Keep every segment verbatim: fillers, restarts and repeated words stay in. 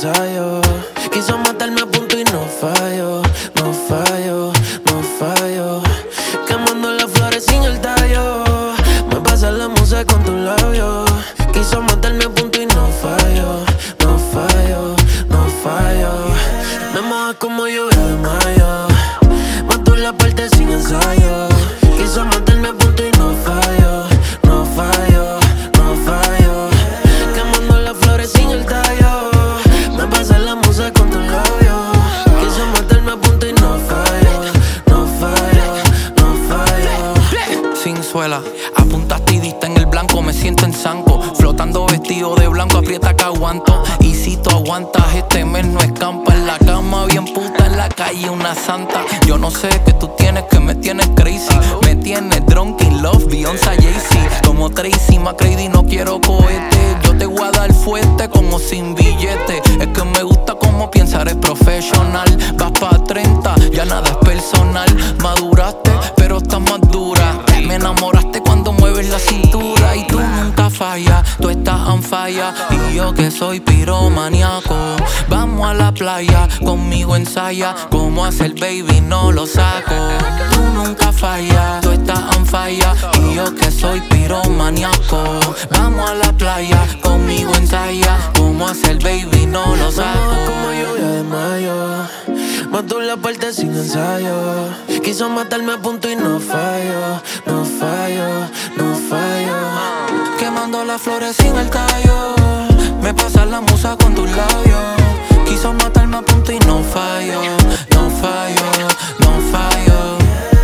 ensayo. Quiso matarme a punto y no fallo, no fallo, no fallo. Quemando las flores sin el tallo. Me pasa la musa con tus labios. Quiso matarme a punto y no fallo, no fallo, no fallo. Me mojas como lluvia de mayo. Mato la parte sin ensayo. Quiso matarme a punto y no fallo, no fallo, no fallo. Quemando las flores sin el tallo. Me pasa la musa con tus labios. Quiso matarme a punto y no fallo, no fallo, no fallo. Sin suela, apuntaste y diste en el blanco. Me siento en zanco, flotando vestido de blanco. Aprieta que aguanto, y si tú aguantas este mes no escampa. En la cama bien puta, en la calle una santa. Yo no sé qué tú tienes, que me tienes crazy. Me tienes drunk in love, Beyoncé, Jay-Z. Como Tracy McGrady, no quiero cohete. Yo te voy a dar fuerte como sin billete. Es que me gusta como piensas, eres profesional. Vas pa' treinta, ya nada es personal. Maduraste, pero estás más dura. Me enamoraste cuando mueves la cintura. Y tú nunca fallas, tú estás on fire. Y yo que soy piromaniaco. Vamos a la playa, conmigo ensaya. Cómo hacer baby, no lo saco. Tú nunca fallas, tú estás on fire. Y yo que soy piromaniaco. Vamos a la playa, conmigo ensaya. Cómo hacer baby, no lo saco. Como lluvia de mayo. Mató la parte sin ensayo. Quiso matarme a punto y no fallo, no fallo, no fallo. Quemando las flores sin el tallo. Me pasa la musa con tus labios. Quiso matarme a punto y no fallo, no fallo, no fallo.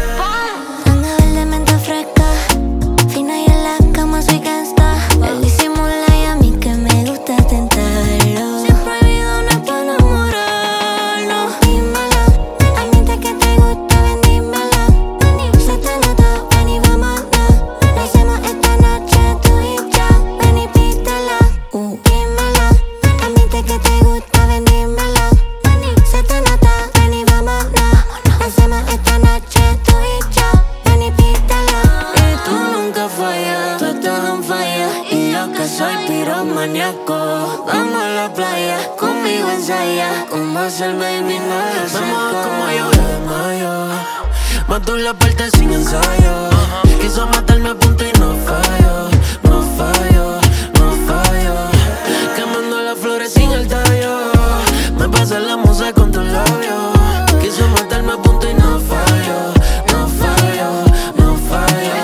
Anda verde, menta fresca, fina y en la cama soy gangsta. Él disimula y a mí que me gusta tentarlo. Si es prohibido no es pa' enamorarnos. Dímelo, realmente que te gusta, ven dímelo. Se te nota, ven y vámonos. Lo hacemos esta noche tú y yo, ven y pídelo. uh. Dímelo, realmente que te gusta, ven dímelo. Se te nota, ven y vámonos. Lo hacemos esta noche tú y yo, ven y pídelo. Y tú nunca fallas, tú estás on fire. Y yo que soy piromaniaco. Vamos a la playa, conmigo ensaya. Como hacer baby, no lo sé. Como lluvia de mayo. Mató la parte sin ensayo. Quiso matarme a punto y no fallo, no fallo, no fallo. Quemando las flores sin el tallo. Me pasa la musa con tus labios. Quiso matarme a punto y no fallo, no fallo, no fallo.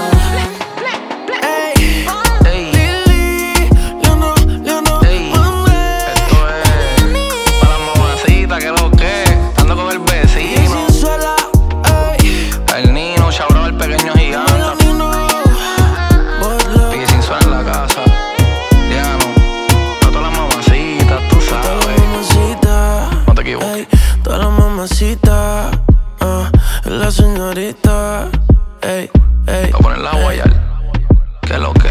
Ey, Ey, Lili, Leono, Leono, ey, esto es para la mamacita, que lo que ando con el vecino. sin suela, ey, El Nino, Chabro, el pequeño gigante. Melanino, Botlo, Pique sin suena en la casa. Ya no, a todas las mamacitas, tú toda la sabes. mamacita, No te equivoques. ey, toda la mamacita, ah, la señorita, ey, ey. Voy a poner la guayar. Que lo que